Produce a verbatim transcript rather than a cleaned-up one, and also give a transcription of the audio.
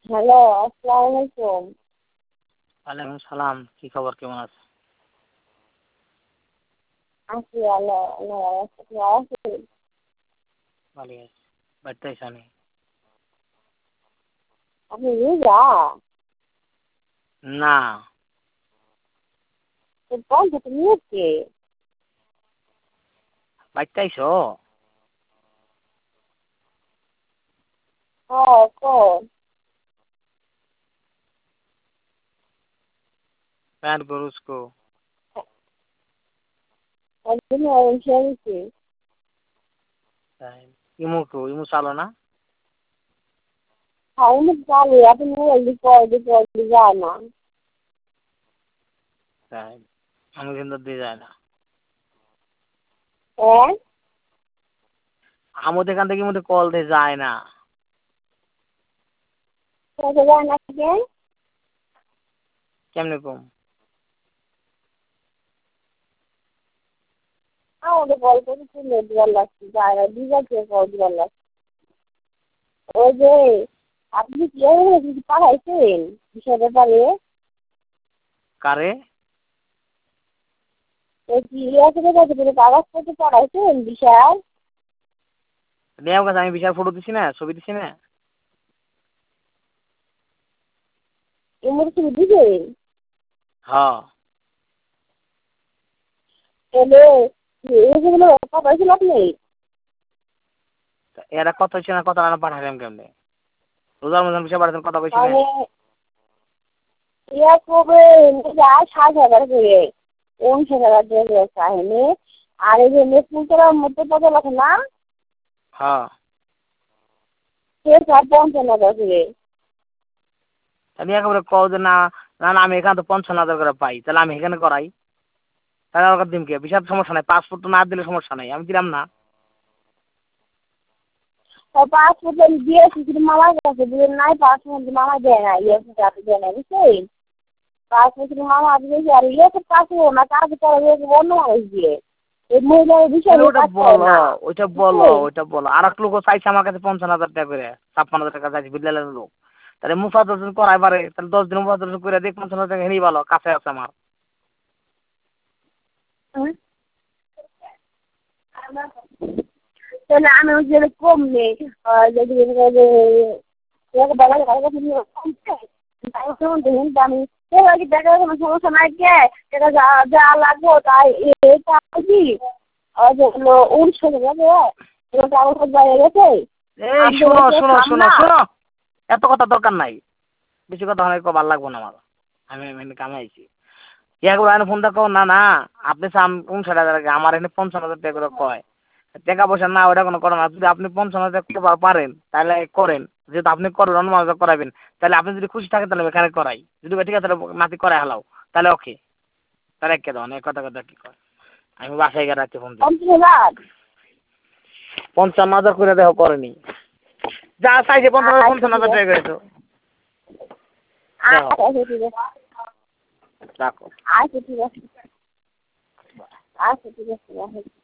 Hello, আসসালামু আলাইকুম। ওয়ালাইকুম সালাম। কি খবর, কেমন আছো? আছি ভালো, আল্লাহ ভালো আছে। আপনি ভালো আছেন? ভালোই আছি। বাড়িতে আইসা নি? আপনি রোজা? না। তো বন্ধ তো নিয়েছে। বাড়িতে আইসো? হ্যাঁ, কন। প্যান্ট গরুজ কো? একদিন হয়েছে। তাই ইমু কো? ইমু চালো না? আমি জানি আপনি মোবাইল দিয়ে কল দিয়ে কল দিয়ে যায় না। তাই আমি কিন্তু দিয়ে যায় না। হ্যাঁ? আমাদের এখান থেকে মধ্যে কল দিয়ে যায় না। কোথায় যায় না কেন? কেমনে কম? আমাদের কল করে তুলে দেওয়ার লাগছে, যায় না, দিঘা থেকে কল দেওয়ার লাগছে। ওই যে আপনি কি কিছু পাঠাইছেন বিষয় ব্যাপারে? কারে? ওই কি ইয়ে থেকে কত করে কাগজপত্র পাঠাইছেন বিশাল? নেও কাছে আমি বিশাল ফটো দিছি না, ছবি দিছি না। এমন কিছু দিবেন? হ্যাঁ। তাহলে এইগুলো পাঠাইছেন আপনি? এরা কত হচ্ছে না, কত রান্না পাঠালাম কেমনে? রোজার মতন বিষয় পাঠাতেন, কথা কইছি না। মানে ইয়া করবে যায় সাত হাজার করে, উনষাট হাজার টাকা চাহিনি। আর এই যে মেসিন করার মধ্যে পয়সা লাগে না, হ্যাঁ। সে চার পঞ্চান্ন হাজার করে। আমি একেবারে কও যে না, না না আমি এখানে তো পঞ্চান্ন হাজার করে পাই, তাহলে আমি এখানে করাই। তাহলে আমার দিন কে বিশাল সমস্যা নাই, পাসপোর্ট না দিলে সমস্যা নাই, আমি দিলাম না। পাসপোর্ট আমি দিয়েছি কিন্তু মামার কাছে দিলেন নাই, পাসপোর্ট মামা দেয় না, ইয়ে আপনি দেয় না বুঝছেন। পাসপোর্ট মামা দিয়েছি আর ইয়ে তো পাসপোর্ট না, কাজ করে অন্য মানুষ দিয়ে এই মহিলার বিষয় তাহলে নিয়ে ওটা কাজ করে বলো, না ওইটা বলো, বুঝছেন। ওইটা বলো। আর এক লোক চাইছে আমার কাছে পঞ্চান্ন হাজার টাকা করে, ছাপ্পান্ন হাজার টাকা চাইছে বিদ্যালয়ের লোক। তাহলে মুফাদর্শন করাই পারে, তাহলে দশ দিন মুফাদর্শন করে দিই, পঞ্চান্ন হাজার টাকা হেনেই ভালো, কাছে আছে আমার। তাহলে আমি ওই যে কম নেই যদি আমি সেভাবে দেখা কোনো সমস্যা নাই কে এটা যা যা লাগবো তাই কি উনিশ হাজার কাগজ বাইরে গেছে। এই শোনো শোনো শোনো শোনো, এত কথা দরকার নাই, বেশি কথা অনেক ভালো লাগবো না আমার। আমি এমনি কামে আইছি। একবার আমি ফোন দেখো না না, আপনি উনষাট হাজার টাকা, আমার এনে পঞ্চান্ন হাজার টাকা করে কয়। টাকা পয়সা না ওটা কোনো করে না, যদি আপনি পঞ্চান্ন হাজার টাকা পারেন তাহলে করেন, যেহেতু আপনি করবেন অন্য মানুষ করাবেন, তাহলে আপনি যদি খুশি থাকেন তাহলে এখানে করাই, যদি ঠিক আছে তাহলে নাতি করাই হালাও, তাহলে ওকে, তাহলে একে দাও এক কথা কথা কি কয়। আমি বাসায় গিয়ে রাখতে ফোন দিই। পঞ্চান্ন হাজার করে দেখো করেনি, যা চাইছে পঞ্চান্ন হাজার পঞ্চান্ন হাজার টাকা করে তো রাখো। আচ্ছা ঠিক আছে, আচ্ছা ঠিক আছে।